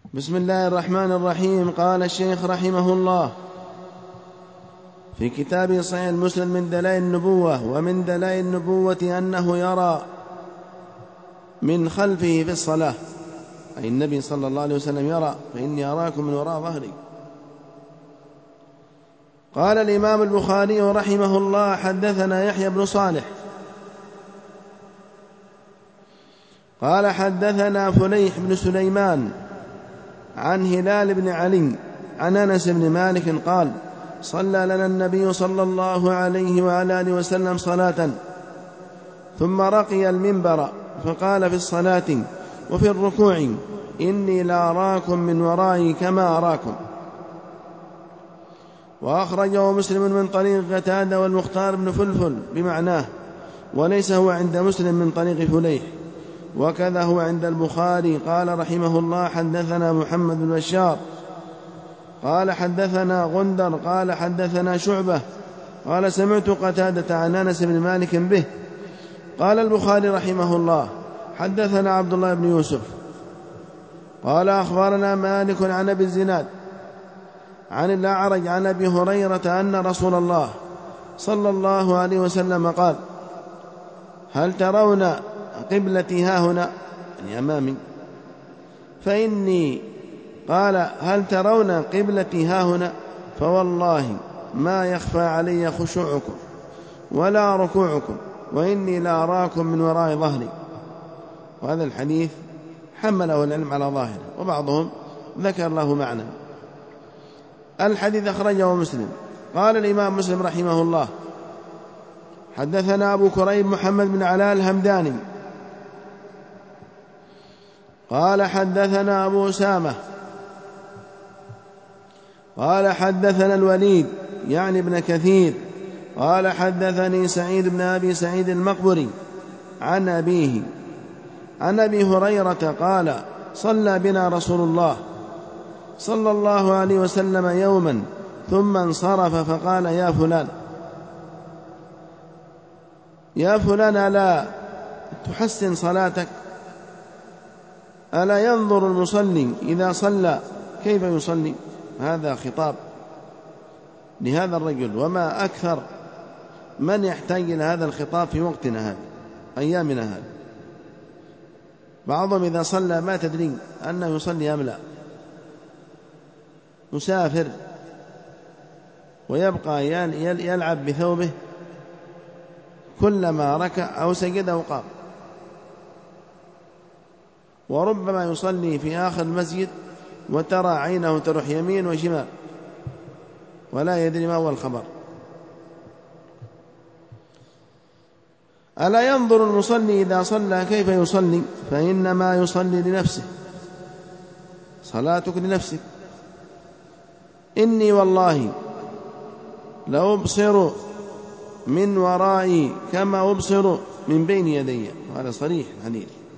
بسم الله الرحمن الرحيم. قال الشيخ رحمه الله في كتابه صحيح المسلم من دلائل النبوة: ومن دلائل النبوة أنه يرى من خلفه في الصلاة، أي النبي صلى الله عليه وسلم يرى: فإني أراكم من وراء ظهري. قال الإمام البخاري رحمه الله: حدثنا يحيى بن صالح قال حدثنا فليح بن سليمان عن هلال بن علي عن أنس بن مالك قال: صلى لنا النبي صلى الله عليه وعلى آله وسلم صلاة، ثم رقي المنبر فقال في الصلاة وفي الركوع: إني لأراكم من ورائي كما أراكم. وأخرجه مسلم من طريق قتادة والمختار بن فلفل بمعناه، وليس هو عند مسلم من طريق فليح، وكذا هو عند البخاري. قال رحمه الله: حدثنا محمد بن بشار قال حدثنا غندر قال حدثنا شعبة قال سمعت قتادة عن أنس بن مالك به. قال البخاري رحمه الله: حدثنا عبد الله بن يوسف قال أخبرنا مالك عن أبي الزناد عن الأعرج عن أبي هريرة أن رسول الله صلى الله عليه وسلم قال: هل ترون قبلتي هاهنا، يعني أمامي، فإني قال: هل ترون قبلتي هاهنا، فوالله ما يخفى علي خشوعكم ولا ركوعكم، وإني لأراكم من وراء ظهري. وهذا الحديث حمله العلم على ظاهره، وبعضهم ذكر له معنى. الحديث أخرجه مسلم. قال الإمام مسلم رحمه الله: حدثنا أبو كريب محمد بن علاء الهمداني قال حدثنا أبو أسامة قال حدثنا الوليد يعني ابن كثير قال حدثني سعيد بن أبي سعيد المقبري عن أبيه عن أبي هريرة قال: صلى بنا رسول الله صلى الله عليه وسلم يوما ثم انصرف فقال: يا فلان ألا تحسن صلاتك؟ ألا ينظر المصلي إذا صلى كيف يصلي؟ هذا خطاب لهذا الرجل، وما أكثر من يحتاج إلى هذا الخطاب في وقتنا هذا، أيامنا هذا. بعضهم إذا صلى ما تدري أنه يصلي أم لا، مسافر ويبقى يلعب بثوبه، كلما ركع أو سجد أو قام. وربما يصلي في آخر المسجد وترى عينه تروح يمين وشمال ولا يدري ما هو الخبر. ألا ينظر المصلي إذا صلى كيف يصلي؟ فإنما يصلي لنفسه، صلاتك لنفسك. إني والله لأبصر من ورائي كما أبصر من بين يدي. هذا صريح الحديث.